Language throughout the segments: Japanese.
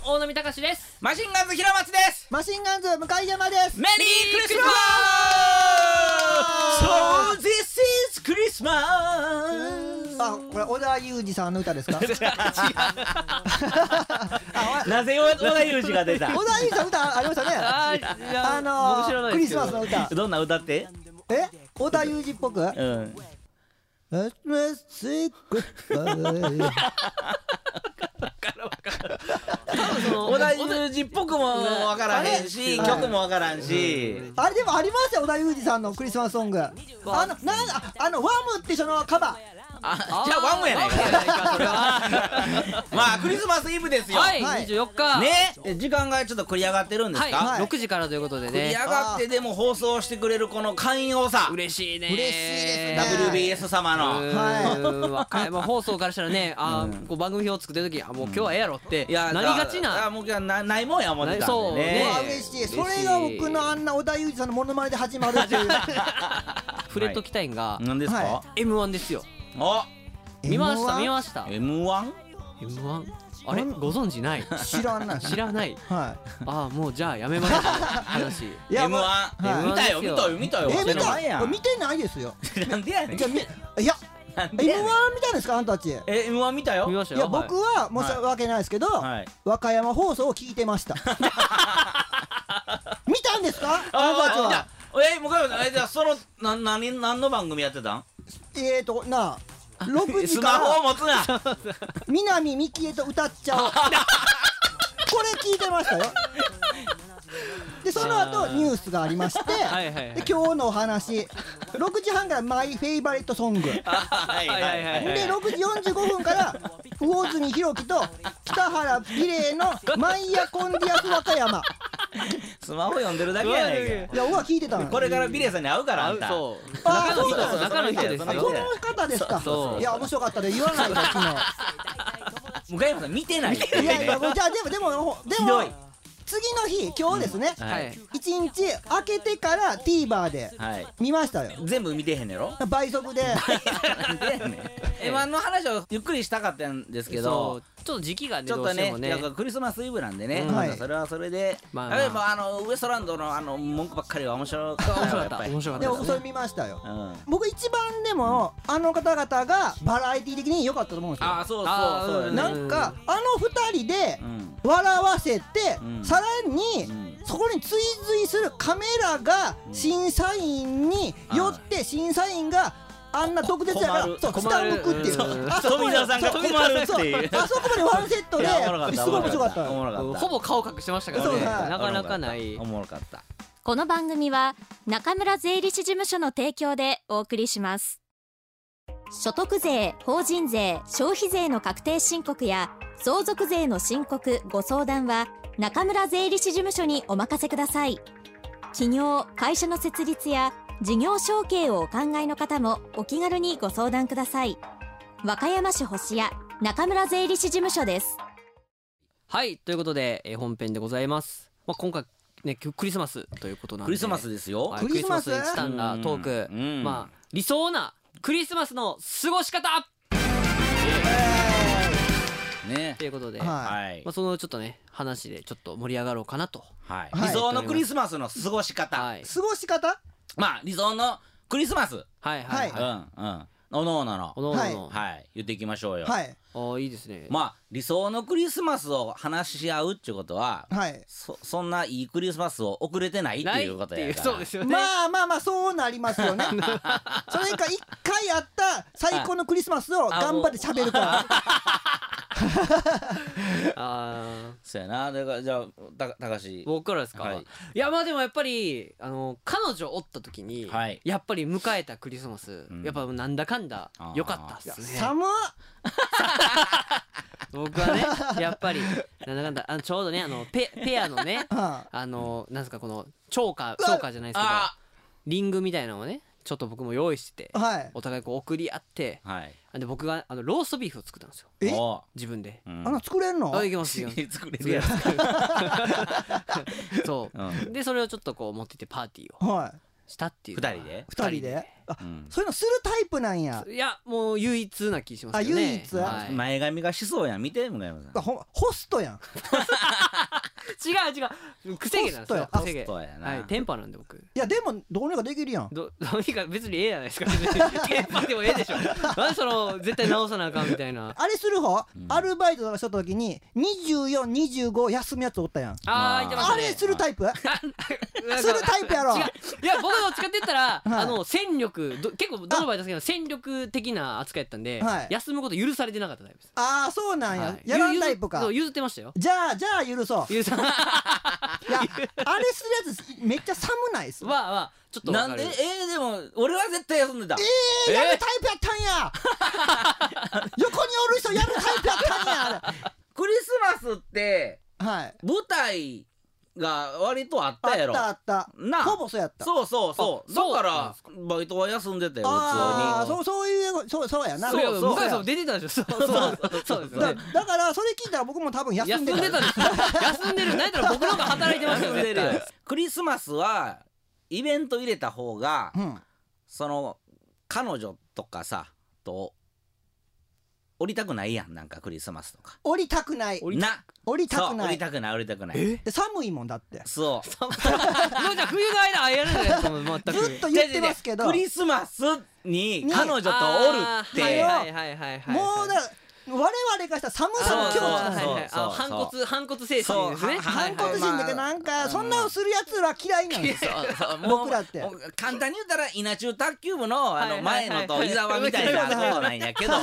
大波隆です。 マシンガンズ平松です。 マシンガンズ向山です。 メリークリスマス。So this is Christmas。 あ、これ小田裕二さんの歌ですか？ なぜ小田裕二が出た？ 小田裕二さんの歌ありましたね。クリスマスの歌。 どんな歌って？ 小田裕二っぽく？小田裕二っぽくもわからへんし、曲もわからんし。 あれでもありますよ、小田裕二さんのクリスマスソング。ワムってそのカバー。 じゃあワムやないか。まあクリスマスイブですよ。 はい、24日ね、時間がちょっっと繰り上がってるんですか。 はい、6時からということでね。 繰り上がってでも放送してくれるこの寛容さ、 嬉しいね。 嬉しいですね。 WBS 様の和歌山放送からしたらね、こう番組表作ってる時、もう今日はええやろってなりがちな。 もう今日はないもんや思ってたんでね。 嬉しい。それが僕のあんな小田裕二さんのモノマネで始まるっていう。 触れときたいんが何ですか。 M1 ですよ。見ました見ました。 M1？ あれご存知ない？ 知らない。 知らない。 はい。 ああ、もうじゃあやめましょう話。 M1 見たよ見たよ。 見てないですよ。 なんでやねん。 いや M1 見たんですかあんたたち。 M1 見たよ。 見ましたよ。 いや僕は申し訳ないですけど、和歌山放送を聞いてました。見たんですかあんたたちは。 じゃあその何の番組やってたん？ なあ6時スマからホを持つな。 南みきえと歌っちゃおう。これ聞いてましたよ。でその後ニュースがありまして、で今日のお話6時半からマイフェイバリットソングで6時45分から魚住弘樹と北原美玲のマイヤコンディアス和歌山。 スマホ読んでるだけやねん。 いや、僕は聞いてたの。 これからビレイさんに会うからあんた。 そう。 中の人ですよ。 この方ですか。いや、面白かったで言わないで昨日。 向山さん見てない。 いやいや、じゃあでも次の日今日ですね。1日明けてから TVer で見ましたよ。 全部見てへんねやろ。 倍速で。 M1 の話をゆっくりしたかったんですけど、 ちょっと時期がね、 ちょっとね、クリスマスイブなんでね、それはそれで、例えばウエストランドの文句ばっかりは面白かった。 面白かった。 でもそれ見ましたよ。僕一番でもあの方々がバラエティ的に良かったと思うんですよ。 あ、そう。 なんか2人で笑わせて、さらにそこに追随するカメラが審査員によって審査員があんな特別やから下向くっていう。 富澤さんが困るっていう。 あそこまでワンセットですごい面白かった。 ほぼ顔隠してましたからね。なかなかない。 おもろかった。 この番組は中村税理士事務所の提供でお送りします。所得税、法人税、消費税の確定申告や相続税の申告ご相談は中村税理士事務所にお任せください。企業・会社の設立や事業承継をお考えの方もお気軽にご相談ください。和歌山市星谷中村税理士事務所です。 はい、ということで本編でございます。今回ね、クリスマスということなんで、 クリスマスですよ。 クリスマスにちなんだトーク、理想なクリスマスの過ごし方ね、 ということで、そのちょっとね話でちょっと盛り上がろうかなと。 理想のクリスマスの過ごし方。 過ごし方？ 理想のクリスマス。おのおのの言っていきましょうよ。 いいですね。 理想のクリスマスを話し合うっていうことは、そんないいクリスマスを送れてないっていうことやから。 そうですよね。 そうなりますよね。それか1回あった最高のクリスマスを頑張って喋るから。 そうやな。だからじゃあ高橋、 僕からですか。いやでもやっぱり彼女おった時にやっぱり迎えたクリスマス、やっぱなんだかんだ良かったっすね。 寒っ。 僕はねやっぱりなんだかんだちょうどねペアのねなんですか、このチョーカーじゃないですけどリングみたいなのをねちょっと僕も用意してて、お互いこう送り合って、で僕がローストビーフを作ったんですよ、自分で。 作れるの？ いけます。 作れるやつ。 そうでそれをちょっとこう持ってってパーティーをしたっていう。 2人でそういうのするタイプなんや。 いやもう唯一な気しますよね。 唯一、 前髪がしそうやん、見て向山さん。 ホストやん。 違う癖毛なんですよ。癖毛。はい、テンパなんで僕。 いやでもどうにかできるやん。 どうにか別にええじゃないですか。テンパでもええでしょ。なんでその絶対直さなあかんみたいな。 あれする方、アルバイトとかしとった時に24、25休むやつおったやん。 ああ、言ってましたね。 あれするタイプ？するタイプやろ。 違う。いや僕どっちかって言ったら戦力結構どの場合ですけど戦力的な扱いやったんで休むこと許されてなかったタイプです。 ああそうなんや。やらんタイプか。 そう譲ってましたよ。 じゃあ許そう。いやあれするやつめっちゃ寒ないっす。 ちょっとなんででも俺は絶対休んでた。 やるタイプやったんや。横におる人やるタイプやったんや。 クリスマスって舞台が割とあったやろ。 あったな、 ほぼそうやった。 そうだからバイトは休んでたよ普通に。 そうやな。 そう出てたでしょ。そうですね。 だからそれ聞いたら僕も多分休んでた。 休んでる。何やったら僕の方が働いてましたよね。 クリスマスはイベント入れた方がその彼女とかさと降りたくないやん。なんかクリスマスとか降りたくないな。 降りたくない。 降りたくない寒いもんだって。 そうじゃあ冬の間会えるんですもん全く。 ずっと言ってますけどクリスマスに彼女とおるってもうだ我々がした寒さの境地なんですよ。 反骨精神ですね。 反骨心だけなんかそんなのするやつら嫌いなんですよ。僕らって簡単に言ったら稲中卓球部の前野と伊沢みたいなことなんやけども、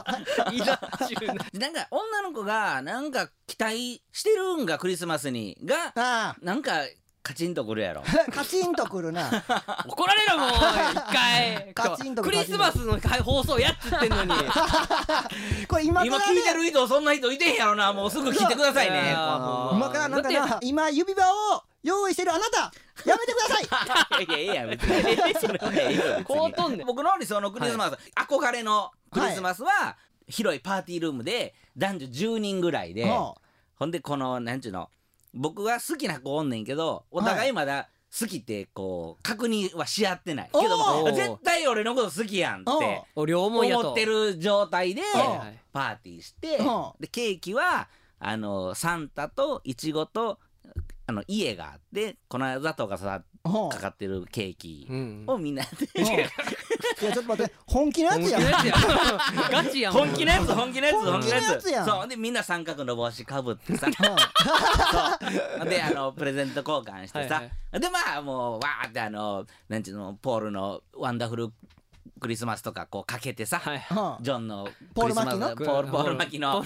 なんか女の子がなんか期待してるんがクリスマスにがなんかカチンとくるやろ。 カチンとくるな。 怒られるもん一回。 カチンとクリスマスの放送やっつってんのに。 これ今聞いてる人そんな人いてへんやろな。もうすぐ聞いてくださいね。 今からなんかな今指輪を用意してるあなたやめてください。 いやいや別にこうとんねん。 僕の理想のクリスマス、憧れのクリスマスは広いパーティールームで男女10人ぐらいで、ほんでこのなんちゅうの、僕は好きな子おんねんけどお互いまだ好きってこう確認はし合ってないけども絶対俺のこと好きやんって思ってる状態でパーティーして、でケーキはサンタとイチゴと家があって粉砂糖がかかってるケーキをみんなでいやちょっと待って本気のやつやん。 ガチやん。 本気のやつやん。そうでみんな三角の帽子かぶってさそうでプレゼント交換してさ、でまあもうわーってなんちゅうのポールのワンダフルクリスマスとかこうかけてさ、ジョンのクリスマスポール巻きの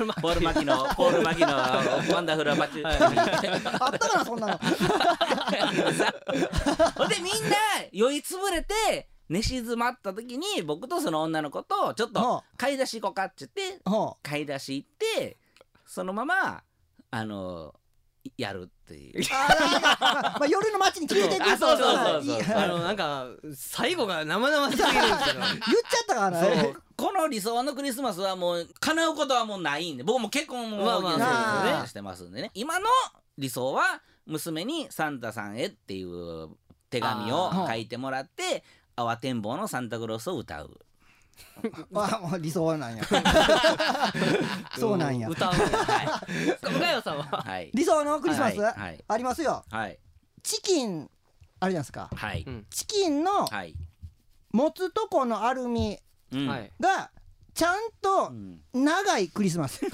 ワンダフルバチあったかなそんなの。 でみんな酔いつぶれて寝静まった時に僕とその女の子とちょっと買い出し行こうかって言って買い出し行ってそのままやるっていう。 夜の街に聞いてくる。 そうなんか最後が生々しすぎるんですけど。言っちゃったからな。 この理想のクリスマスはもう叶うことはもうないんで、僕も結婚もしてますんでね。今の理想は娘にサンタさんへっていう手紙を書いてもらって慌てんぼうのサンタクロースを歌う。 理想なんや。そうなんや。 歌う。向山さんは理想のクリスマスありますよ。チキンあるじゃないですか。チキンの持つとこのアルミがちゃんと長いクリスマス。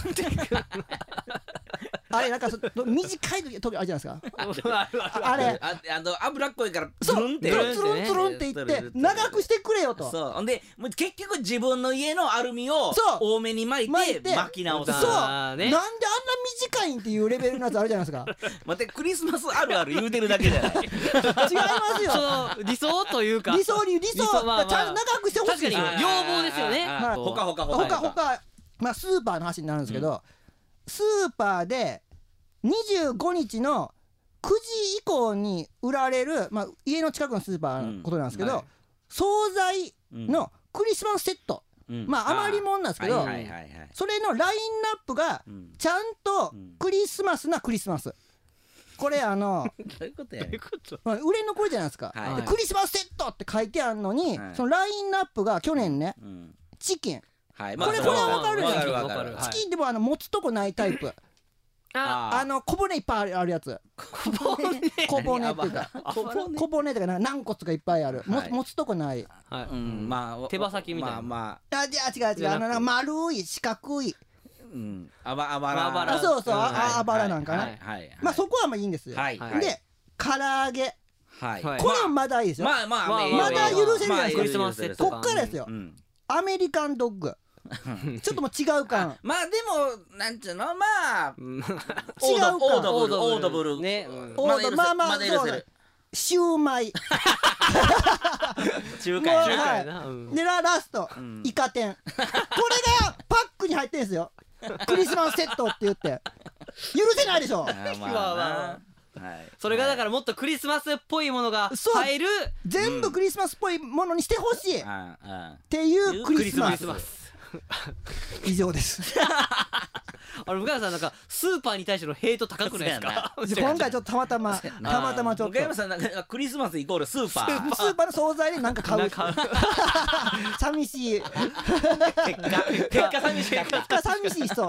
あれなんか短い時あるじゃないですか。あれ脂っこいからつるんっていって長くしてくれよと。 そうほんで結局自分の家のアルミを多めに巻いて巻き直す。 そうなんであんな短いんっていうレベルのやつあるじゃないですか。 待ってクリスマスあるある言うてるだけじゃない。違いますよ。 理想というか理想ちゃんと長くしてほしい。 確かに要望ですよね。 ほかまあスーパーの話になるんですけど、スーパーで25日の9時以降に売られる、まあ、家の近くのスーパーのことなんですけど、惣菜のクリスマスセット、まあ余りもんなんですけど、それのラインナップがちゃんとクリスマスなクリスマスこれどういうことやねん。 売れ残りじゃないですか、でクリスマスセットって書いてあるのに、そのラインナップが去年ね、チキン、これは分かるじゃないですか。チキンでも持つとこないタイプ、小骨いっぱいあるやつ、小骨っていうか小骨とか軟骨がいっぱいある、持つとこない、 手羽先みたいな。 違う丸い四角い、 あばら、 そうあばらなんかな、まあそこはまあいいんですよ。で唐揚げ、これもまだいいですよ。まだ許せるじゃないですか。こっからですよ、アメリカンドッグ、ちょっともう違う感。 まあでもなんちゅうの、まあ違う感。 オードブルね、 まあそうシューマイ中華でラストイカ天、これがパックに入ってんですよ。クリスマスセットって言って許せないでしょ。 それがだからもっとクリスマスっぽいものが入る、 全部クリスマスっぽいものにしてほしいっていうクリスマス。以上です。 向山さんなんかスーパーに対してのヘイト高くないですか。 今回ちょっとたまたまちょっと向山さんなんかクリスマスイコールスーパーの惣菜でなんか買う寂しい結果寂しい寂しい人。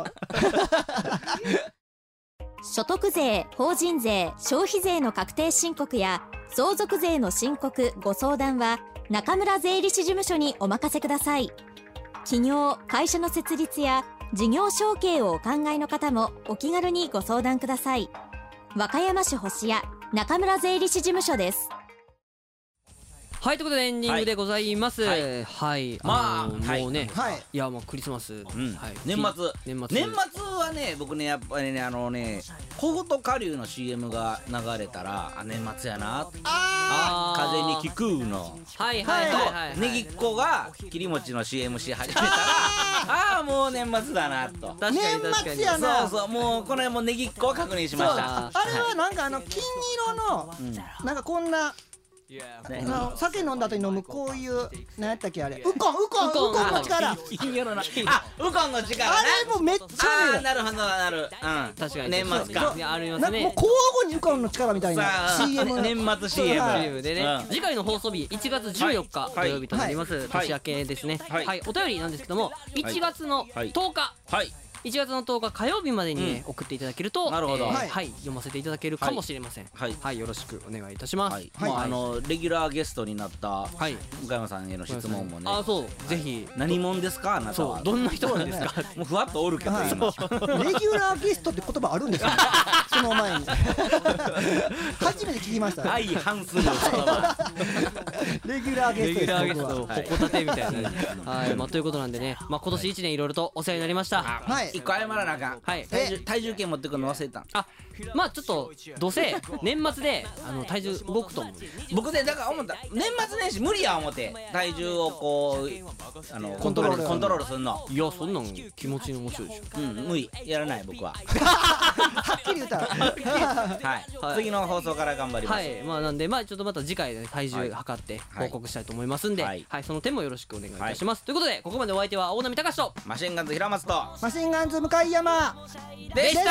所得税、法人税、消費税の確定申告や相続税の申告ご相談は中村税理士事務所にお任せください。企業・会社の設立や事業承継をお考えの方もお気軽にご相談ください。和歌山市星谷中村税理士事務所です。 はい、ということでエンディングでございます。はい、もうね、いやもうクリスマス、 年末はね、僕ねやっぱりね小言下流の CM が流れたら年末やな、風に聞くのねぎっこが切り餅の CM し始めたらもう年末だなと。 確かに確かに、 そうもうこれもねぎっこを確認しました。 あれはなんか金色のなんかこんな酒飲んだ後に飲むこういう何やったっけ、あれウコンの力、 ウコンの力、 あれもめっちゃなるほど確かに年末かありますね。 もう交互にウコンの力みたいな CM、 年末 CM でね、次回の放送日1月14日土曜日となります。年明けですね。お便りなんですけども、1月の10日1月の10日火曜日までに送っていただけると、読ませていただけるかもしれません。はい、よろしくお願いいたします。 レギュラーゲストになった向山さんへの質問もね、 そうぜひ、 何者ですかあなたは、 どんな人なんですか。 もうふわっとおるけど、今レギュラーゲストって言葉あるんですか。その前に初めて聞きました。 相反する言葉、 レギュラーゲストホコタテみたいな。はい、ということなんでね、今年1年いろいろとお世話になりました。 一個謝らなあかん。体重計持ってくるの忘れたん。 ちょっとどうせ年末で体重動くと思う。 僕ねだから思った、年末年始無理や思って体重をこうコントロールするの。 いや、そんなん気持ちに面白いでしょ。 無理、やらない僕は。 はっきり言ったら次の放送から頑張ります。 なんでちょっとまた次回で体重測って報告したいと思いますんで、その点もよろしくお願いいたします。ということでここまでお相手は大波隆とマシンガンズ平松とマシンガンズ向山でした。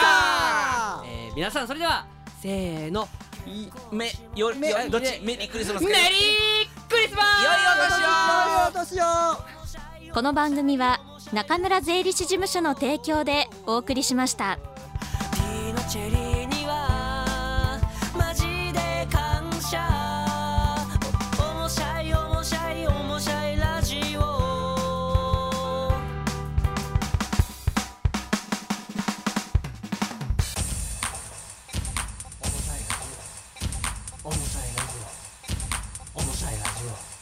皆さんそれではせーの、 どっちメリークリスマス、 メリークリスマス、 良いお年を。 この番組は中村税理士事務所の提供でお送りしました。 面白いラジオ。